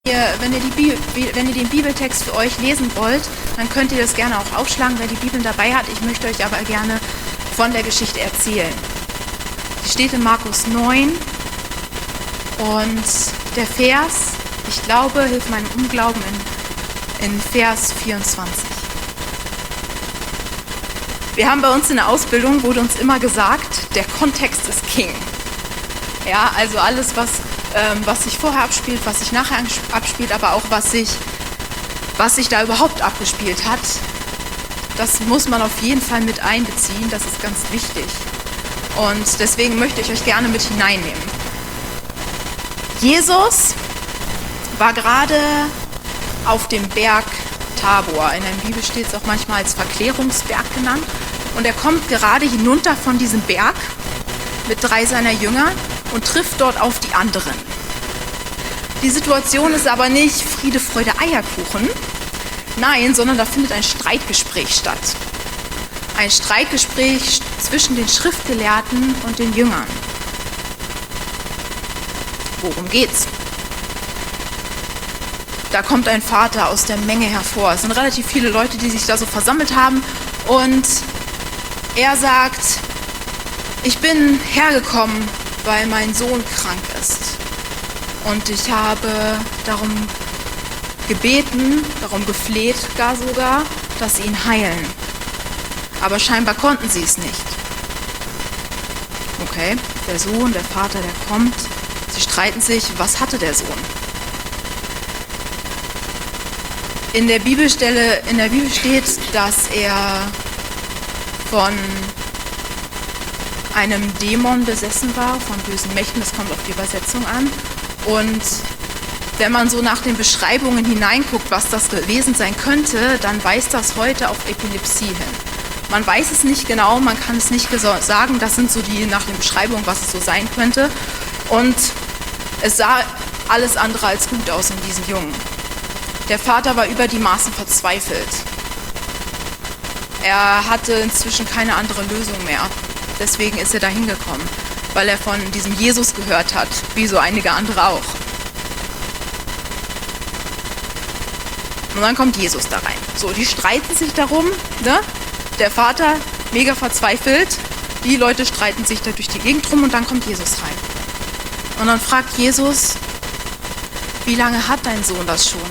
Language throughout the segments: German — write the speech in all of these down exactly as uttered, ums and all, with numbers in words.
Ihr, wenn, ihr die Bibel, wenn ihr den Bibeltext für euch lesen wollt, dann könnt ihr das gerne auch aufschlagen, wer die Bibel dabei hat. Ich möchte euch aber gerne von der Geschichte erzählen. Die steht in Markus neun und der Vers, ich glaube, hilft meinem Unglauben in, in Vers vierundzwanzig. Wir haben bei uns in der Ausbildung, wurde uns immer gesagt, der Kontext ist King. Ja, also alles, was, ähm, was sich vorher abspielt, was sich nachher abspielt, aber auch was sich, was sich da überhaupt abgespielt hat, das muss man auf jeden Fall mit einbeziehen, das ist ganz wichtig. Und deswegen möchte ich euch gerne mit hineinnehmen. Jesus war gerade auf dem Berg Tabor. In der Bibel steht es auch manchmal als Verklärungsberg genannt. Und er kommt gerade hinunter von diesem Berg mit drei seiner Jünger und trifft dort auf die anderen. Die Situation ist aber nicht Friede, Freude, Eierkuchen. Nein, sondern da findet ein Streitgespräch statt. Ein Streitgespräch zwischen den Schriftgelehrten und den Jüngern. Worum geht's? Da kommt ein Vater aus der Menge hervor. Es sind relativ viele Leute, die sich da so versammelt haben. Und er sagt, ich bin hergekommen, weil mein Sohn krank ist. Und ich habe darum gebeten, darum gefleht gar sogar, dass sie ihn heilen. Aber scheinbar konnten sie es nicht. Okay, der Sohn, der Vater, der kommt. Sie streiten sich, was hatte der Sohn? In der Bibelstelle, in der Bibel steht, dass er von einem Dämon besessen war, von bösen Mächten, das kommt auf die Übersetzung an. Und wenn man so nach den Beschreibungen hineinguckt, was das gewesen sein könnte, dann weist das heute auf Epilepsie hin. Man weiß es nicht genau, man kann es nicht sagen, das sind so die nach den Beschreibungen, was es so sein könnte. Und es sah alles andere als gut aus in diesem Jungen. Der Vater war über die Maßen verzweifelt. Er hatte inzwischen keine andere Lösung mehr. Deswegen ist er da hingekommen, weil er von diesem Jesus gehört hat, wie so einige andere auch. Und dann kommt Jesus da rein. So, die streiten sich darum, ne? Der Vater, mega verzweifelt, die Leute streiten sich da durch die Gegend rum und dann kommt Jesus rein. Und dann fragt Jesus, wie lange hat dein Sohn das schon?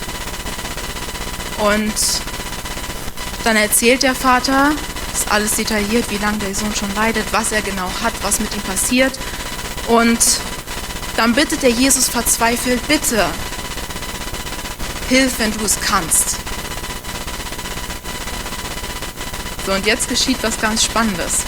Und dann erzählt der Vater, ist alles detailliert, wie lange der Sohn schon leidet, was er genau hat, was mit ihm passiert. Und dann bittet der Jesus verzweifelt, bitte, hilf, wenn du es kannst. So, und jetzt geschieht was ganz Spannendes.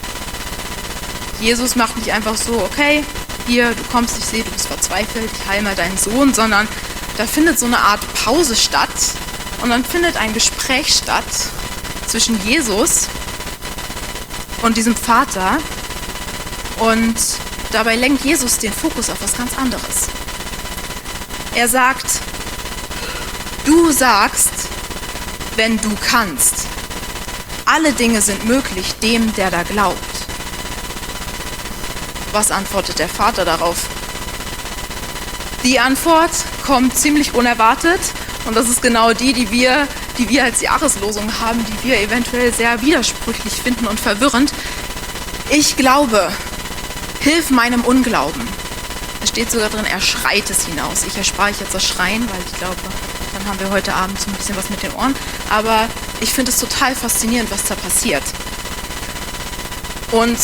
Jesus macht nicht einfach so, okay, hier, du kommst, ich sehe, du bist verzweifelt, ich heile mal deinen Sohn, sondern da findet so eine Art Pause statt. Und dann findet ein Gespräch statt zwischen Jesus und diesem Vater. Und dabei lenkt Jesus den Fokus auf was ganz anderes. Er sagt, du sagst, wenn du kannst. Alle Dinge sind möglich dem, der da glaubt. Was antwortet der Vater darauf? Die Antwort kommt ziemlich unerwartet. Und das ist genau die, die wir, die wir als Jahreslosung haben, die wir eventuell sehr widersprüchlich finden und verwirrend. Ich glaube, hilf meinem Unglauben. Es steht sogar drin, er schreit es hinaus. Ich erspare ich jetzt das Schreien, weil ich glaube, dann haben wir heute Abend so ein bisschen was mit den Ohren. Aber ich finde es total faszinierend, was da passiert. Und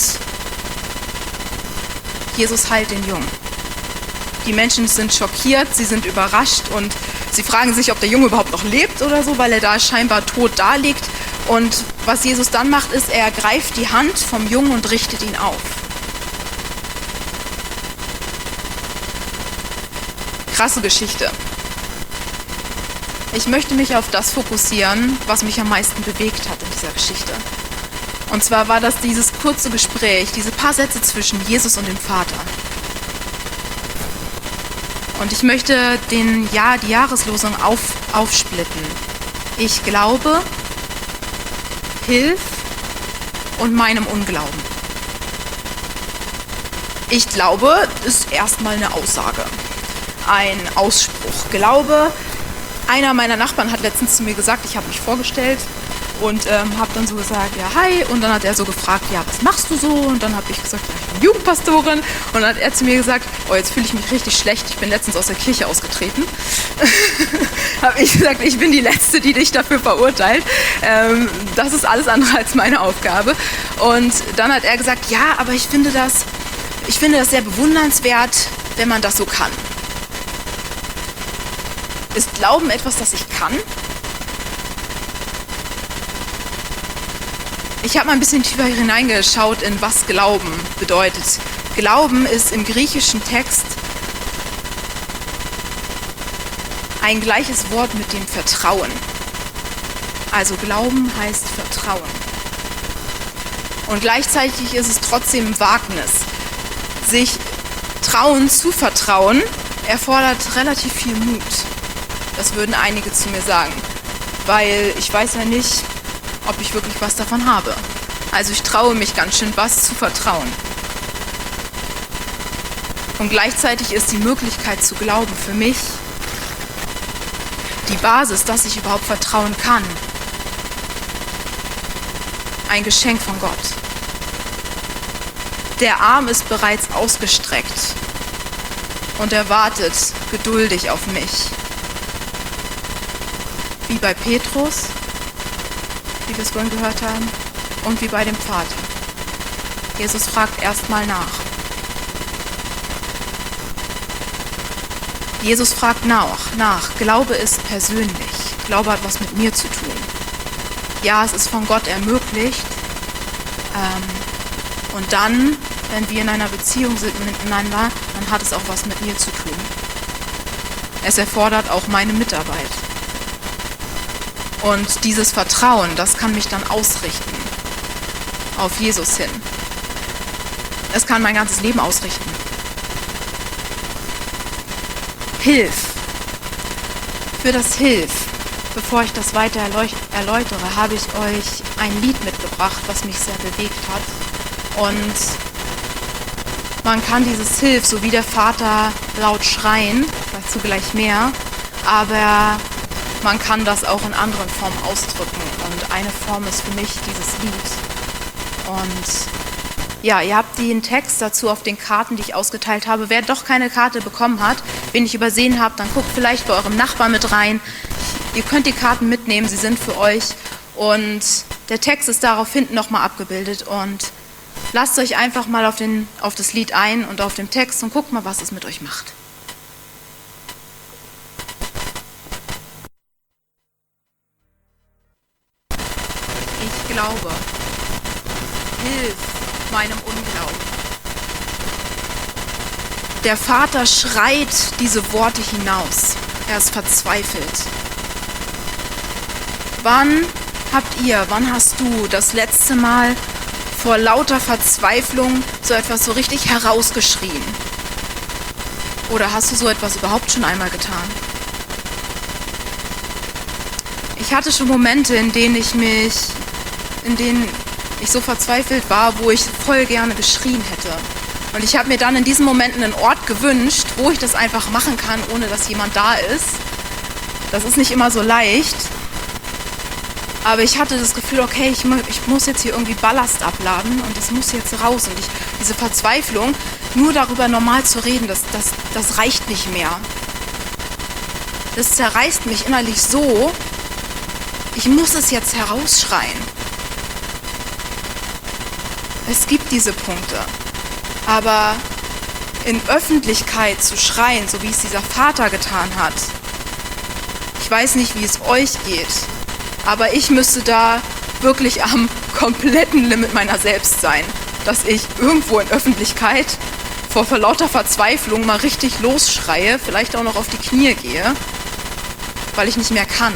Jesus heilt den Jungen. Die Menschen sind schockiert, sie sind überrascht und sie fragen sich, ob der Junge überhaupt noch lebt oder so, weil er da scheinbar tot da liegt. Und was Jesus dann macht, ist, er greift die Hand vom Jungen und richtet ihn auf. Krasse Geschichte. Ich möchte mich auf das fokussieren, was mich am meisten bewegt hat in dieser Geschichte. Und zwar war das dieses kurze Gespräch, diese paar Sätze zwischen Jesus und dem Vater. Und ich möchte den, ja, die Jahreslosung auf, aufsplitten. Ich glaube, hilf und meinem Unglauben. Ich glaube, ist erstmal eine Aussage. ein Ausspruch. Glaube, einer meiner Nachbarn hat letztens zu mir gesagt, ich habe mich vorgestellt und ähm, habe dann so gesagt, ja, hi. Und dann hat er so gefragt, ja, was machst du so? Und dann habe ich gesagt, ja, ich bin Jugendpastorin. Und dann hat er zu mir gesagt, oh, jetzt fühle ich mich richtig schlecht. Ich bin letztens aus der Kirche ausgetreten. Habe ich gesagt, ich bin die Letzte, die dich dafür verurteilt. Ähm, das ist alles andere als meine Aufgabe. Und dann hat er gesagt, ja, aber ich finde das, ich finde das sehr bewundernswert, wenn man das so kann. Ist Glauben etwas, das ich kann? Ich habe mal ein bisschen tiefer hineingeschaut, in was Glauben bedeutet. Glauben ist im griechischen Text ein gleiches Wort mit dem Vertrauen. Also Glauben heißt Vertrauen. Und gleichzeitig ist es trotzdem ein Wagnis. Sich trauen zu vertrauen erfordert relativ viel Mut. Das würden einige zu mir sagen. Weil ich weiß ja nicht, ob ich wirklich was davon habe. Also ich traue mich ganz schön, was zu vertrauen. Und gleichzeitig ist die Möglichkeit zu glauben für mich die Basis, dass ich überhaupt vertrauen kann. Ein Geschenk von Gott. Der Arm ist bereits ausgestreckt und er wartet geduldig auf mich. Wie bei Petrus, wie wir es vorhin gehört haben, und wie bei dem Vater. Jesus fragt erstmal nach. Jesus fragt nach, nach. Glaube ist persönlich. Glaube hat was mit mir zu tun. Ja, es ist von Gott ermöglicht. Ähm, und dann, wenn wir in einer Beziehung sind miteinander, dann hat es auch was mit mir zu tun. Es erfordert auch meine Mitarbeit. Und dieses Vertrauen, das kann mich dann ausrichten auf Jesus hin. Es kann mein ganzes Leben ausrichten. Hilf. Für das Hilf, bevor ich das weiter erläutere, habe ich euch ein Lied mitgebracht, was mich sehr bewegt hat. Und man kann dieses Hilf, so wie der Vater, laut schreien, dazu gleich mehr, aber man kann das auch in anderen Formen ausdrücken. Und eine Form ist für mich dieses Lied. Und ja, ihr habt den Text dazu auf den Karten, die ich ausgeteilt habe. Wer doch keine Karte bekommen hat, wen ich übersehen habe, dann guckt vielleicht bei eurem Nachbarn mit rein. Ihr könnt die Karten mitnehmen, sie sind für euch. Und der Text ist darauf hinten nochmal abgebildet. Und lasst euch einfach mal auf, den, auf das Lied ein und auf den Text und guckt mal, was es mit euch macht. Ich glaube, hilf meinem Unglauben. Der Vater schreit diese Worte hinaus. Er ist verzweifelt. Wann habt ihr, wann hast du das letzte Mal vor lauter Verzweiflung so etwas so richtig herausgeschrien? Oder hast du so etwas überhaupt schon einmal getan? Ich hatte schon Momente, in denen ich mich, in denen ich so verzweifelt war, wo ich voll gerne geschrien hätte. Und ich habe mir dann in diesen Momenten einen Ort gewünscht, wo ich das einfach machen kann, ohne dass jemand da ist. Das ist nicht immer so leicht. Aber ich hatte das Gefühl, okay, ich, ich muss jetzt hier irgendwie Ballast abladen und das muss jetzt raus. Und ich, diese Verzweiflung, nur darüber normal zu reden, das, das, das reicht nicht mehr. Das zerreißt mich innerlich so, ich muss es jetzt herausschreien. Es gibt diese Punkte, aber in Öffentlichkeit zu schreien, so wie es dieser Vater getan hat, ich weiß nicht, wie es euch geht, aber ich müsste da wirklich am kompletten Limit meiner selbst sein, dass ich irgendwo in Öffentlichkeit vor lauter Verzweiflung mal richtig losschreie, vielleicht auch noch auf die Knie gehe, weil ich nicht mehr kann.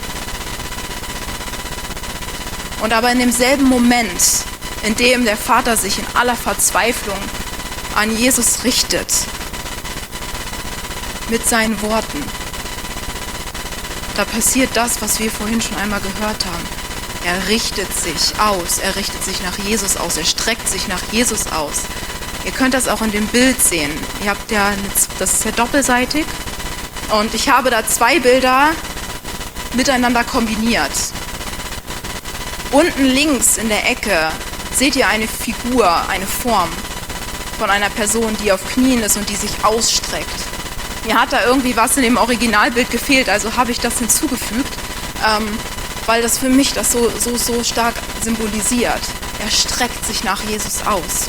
Und aber in demselben Moment, in dem der Vater sich in aller Verzweiflung an Jesus richtet, mit seinen Worten, da passiert das, was wir vorhin schon einmal gehört haben. Er richtet sich aus, er richtet sich nach Jesus aus, er streckt sich nach Jesus aus. Ihr könnt das auch in dem Bild sehen. Ihr habt ja, das ist ja doppelseitig Und ich habe da zwei Bilder miteinander kombiniert. Unten links in der Ecke seht ihr eine Figur, eine Form von einer Person, die auf Knien ist und die sich ausstreckt. Mir hat da irgendwie was in dem Originalbild gefehlt, also habe ich das hinzugefügt, ähm, weil das für mich das so, so, so stark symbolisiert. Er streckt sich nach Jesus aus.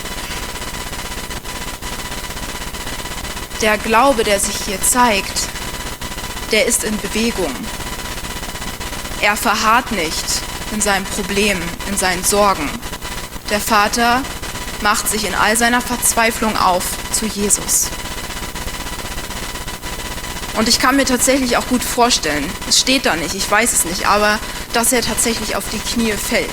Der Glaube, der sich hier zeigt, der ist in Bewegung. Er verharrt nicht in seinem Problem, in seinen Sorgen. Der Vater macht sich in all seiner Verzweiflung auf zu Jesus. Und ich kann mir tatsächlich auch gut vorstellen, es steht da nicht, ich weiß es nicht, aber dass er tatsächlich auf die Knie fällt.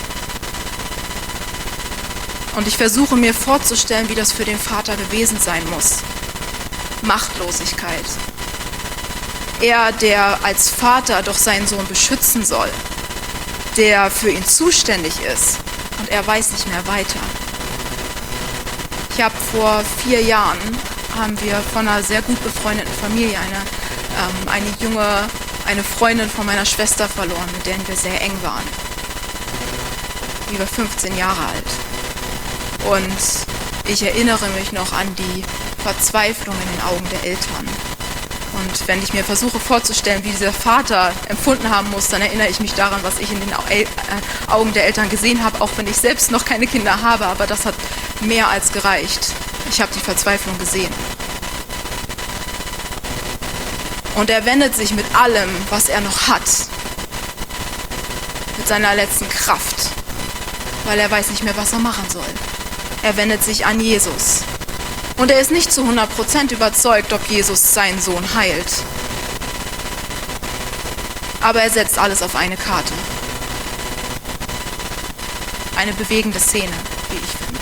Und ich versuche mir vorzustellen, wie das für den Vater gewesen sein muss. Machtlosigkeit. Er, der als Vater doch seinen Sohn beschützen soll, der für ihn zuständig ist und er weiß nicht mehr weiter. Ich habe vor vier Jahren, haben wir von einer sehr gut befreundeten Familie eine, ähm, eine junge, eine Freundin von meiner Schwester verloren, mit der wir sehr eng waren. Die war fünfzehn Jahre alt. Und ich erinnere mich noch an die Verzweiflung in den Augen der Eltern. Und wenn ich mir versuche vorzustellen, wie dieser Vater empfunden haben muss, dann erinnere ich mich daran, was ich in den Augen der Eltern gesehen habe, auch wenn ich selbst noch keine Kinder habe, aber das hat mehr als gereicht. Ich habe die Verzweiflung gesehen. Und er wendet sich mit allem, was er noch hat, mit seiner letzten Kraft, weil er weiß nicht mehr, was er machen soll. Er wendet sich an Jesus. Und er ist nicht zu hundert Prozent überzeugt, ob Jesus seinen Sohn heilt. Aber er setzt alles auf eine Karte. Eine bewegende Szene, wie ich finde.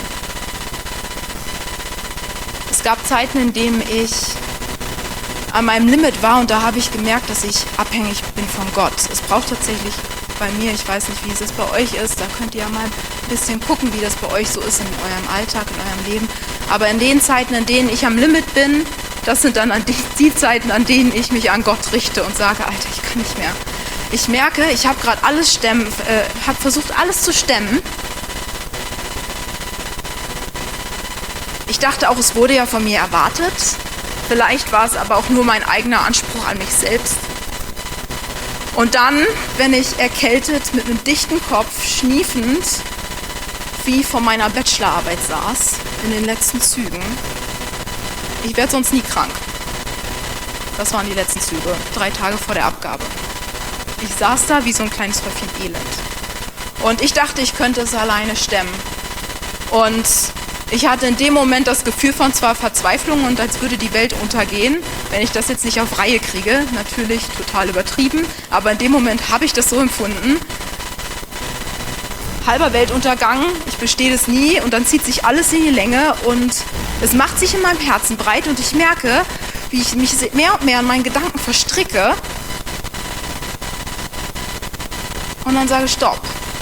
Es gab Zeiten, in denen ich an meinem Limit war und da habe ich gemerkt, dass ich abhängig bin von Gott. Es braucht tatsächlich bei mir, ich weiß nicht, wie es bei euch ist, da könnt ihr ja mal ein bisschen gucken, wie das bei euch so ist in eurem Alltag, in eurem Leben. Aber in den Zeiten, in denen ich am Limit bin, das sind dann an die, die Zeiten, an denen ich mich an Gott richte und sage, Alter, ich kann nicht mehr. Ich merke, ich habe gerade alles stemmen, äh, habe versucht, alles zu stemmen. Ich dachte auch, es wurde ja von mir erwartet. Vielleicht war es aber auch nur mein eigener Anspruch an mich selbst. Und dann, wenn ich erkältet mit einem dichten Kopf, schniefend, wie vor meiner Bachelorarbeit saß, in den letzten Zügen. Ich werde sonst nie krank. Das waren die letzten Züge, drei Tage vor der Abgabe. Ich saß da wie so ein kleines Häufchen Elend. Und ich dachte, ich könnte es alleine stemmen. Und ich hatte in dem Moment das Gefühl von zwar Verzweiflung und als würde die Welt untergehen, wenn ich das jetzt nicht auf Reihe kriege. Natürlich total übertrieben, aber in dem Moment habe ich das so empfunden. Halber Weltuntergang, ich bestehe das nie und dann zieht sich alles in die Länge und es macht sich in meinem Herzen breit und ich merke, wie ich mich mehr und mehr in meinen Gedanken verstricke und dann sage Stopp.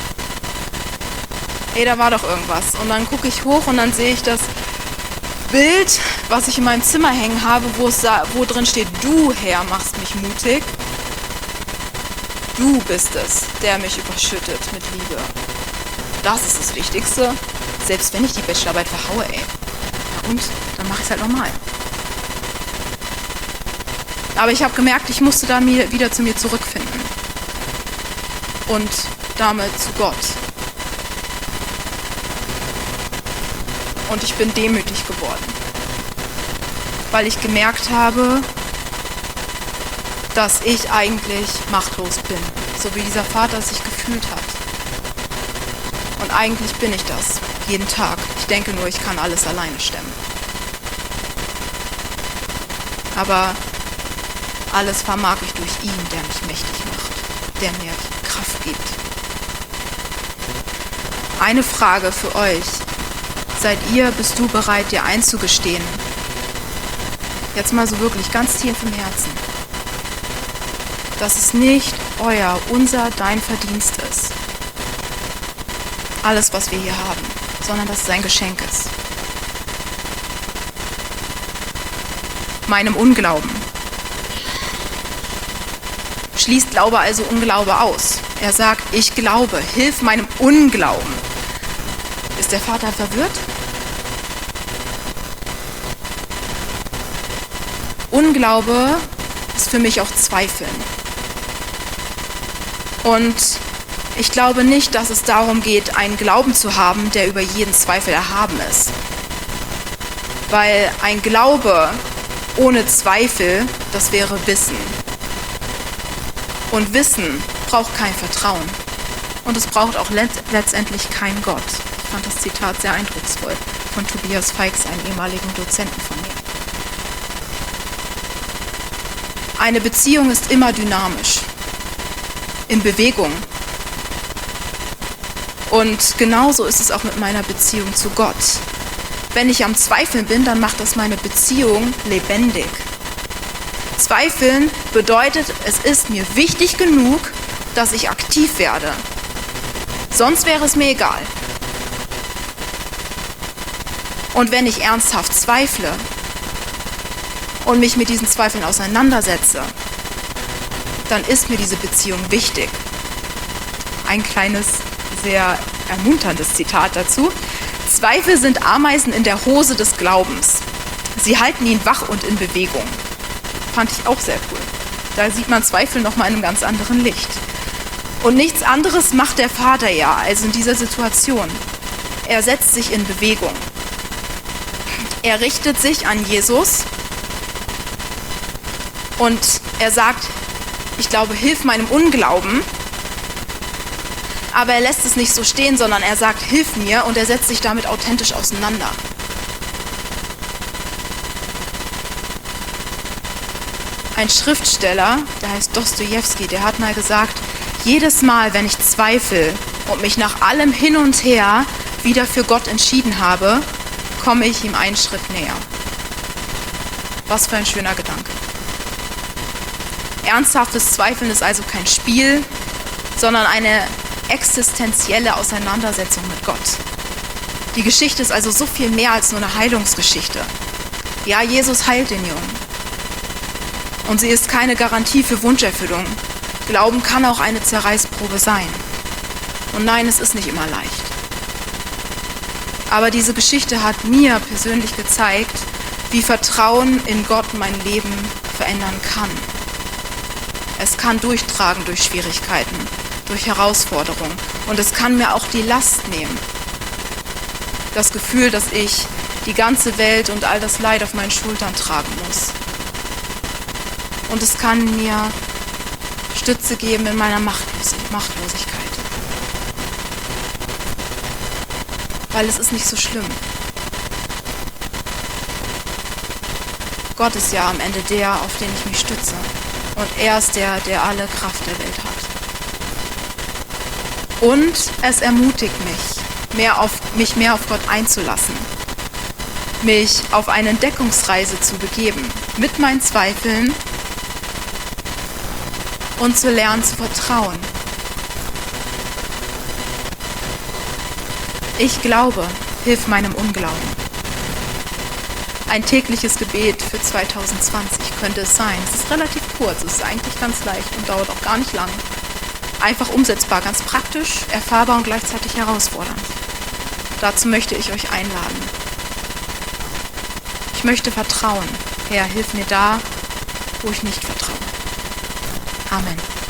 Ey, da war doch irgendwas. Und dann gucke ich hoch und dann sehe ich das Bild, was ich in meinem Zimmer hängen habe, wo, es, wo drin steht, du Herr machst mich mutig. Du bist es, der mich überschüttet mit Liebe. Das ist das Wichtigste. Selbst wenn ich die Bachelorarbeit verhaue, ey. Na und? Dann mache ich es halt nochmal. Aber ich habe gemerkt, ich musste da wieder zu mir zurückfinden. Und damit zu Gott. Und ich bin demütig geworden. Weil ich gemerkt habe, dass ich eigentlich machtlos bin. So wie dieser Vater sich gefühlt hat. Und eigentlich bin ich das. Jeden Tag. Ich denke nur, ich kann alles alleine stemmen. Aber alles vermag ich durch ihn, der mich mächtig macht. Der mir Kraft gibt. Eine Frage für euch. Seid ihr, bist du bereit, dir einzugestehen? Jetzt mal so wirklich ganz tief im Herzen. Dass es nicht euer, unser, dein Verdienst ist. Alles, was wir hier haben. Sondern dass es ein Geschenk ist. Meinem Unglauben, Schließt Glaube also Unglaube aus? Er sagt, ich glaube, hilf meinem Unglauben. Ist der Vater verwirrt? Unglaube ist für mich auch Zweifeln. Und ich glaube nicht, dass es darum geht, einen Glauben zu haben, der über jeden Zweifel erhaben ist. Weil ein Glaube ohne Zweifel, das wäre Wissen. Und Wissen braucht kein Vertrauen. Und es braucht auch let- letztendlich keinen Gott. Ich fand das Zitat sehr eindrucksvoll von Tobias Feix, einem ehemaligen Dozenten von mir. Eine Beziehung ist immer dynamisch, in Bewegung. Und genauso ist es auch mit meiner Beziehung zu Gott. Wenn ich am Zweifeln bin, dann macht das meine Beziehung lebendig. Zweifeln bedeutet, es ist mir wichtig genug, dass ich aktiv werde. Sonst wäre es mir egal. Und wenn ich ernsthaft zweifle und mich mit diesen Zweifeln auseinandersetze, dann ist mir diese Beziehung wichtig. Ein kleines, sehr ermunterndes Zitat dazu. Zweifel sind Ameisen in der Hose des Glaubens. Sie halten ihn wach und in Bewegung. Fand ich auch sehr cool. Da sieht man Zweifel nochmal in einem ganz anderen Licht. Und nichts anderes macht der Vater ja, also in dieser Situation. Er setzt sich in Bewegung. Er richtet sich an Jesus und er sagt, ich glaube, hilf meinem Unglauben. Aber er lässt es nicht so stehen, sondern er sagt, hilf mir, und er setzt sich damit authentisch auseinander. Ein Schriftsteller, der heißt Dostojewski, der hat mal gesagt, jedes Mal, wenn ich zweifle und mich nach allem hin und her wieder für Gott entschieden habe, komme ich ihm einen Schritt näher. Was für ein schöner Gedanke. Ernsthaftes Zweifeln ist also kein Spiel, sondern eine existenzielle Auseinandersetzung mit Gott. Die Geschichte ist also so viel mehr als nur eine Heilungsgeschichte. Ja, Jesus heilt den Jungen. Und sie ist keine Garantie für Wunscherfüllung. Glauben kann auch eine Zerreißprobe sein. Und nein, es ist nicht immer leicht. Aber diese Geschichte hat mir persönlich gezeigt, wie Vertrauen in Gott mein Leben verändern kann. Es kann durchtragen durch Schwierigkeiten, durch Herausforderungen. Und es kann mir auch die Last nehmen. Das Gefühl, dass ich die ganze Welt und all das Leid auf meinen Schultern tragen muss. Und es kann mir Stütze geben in meiner Machtlosigkeit. Weil es ist nicht so schlimm. Gott ist ja am Ende der, auf den ich mich stütze. Und er ist der, der alle Kraft der Welt hat. Und es ermutigt mich, mehr auf, mich mehr auf Gott einzulassen. Mich auf eine Entdeckungsreise zu begeben, mit meinen Zweifeln, und zu lernen zu vertrauen. Ich glaube, hilf meinem Unglauben. Ein tägliches Gebet für zwanzig zwanzig könnte es sein. Es ist relativ kurz, es ist eigentlich ganz leicht und dauert auch gar nicht lang. Einfach umsetzbar, ganz praktisch, erfahrbar und gleichzeitig herausfordernd. Dazu möchte ich euch einladen. Ich möchte vertrauen. Herr, hilf mir da, wo ich nicht vertraue. Amen.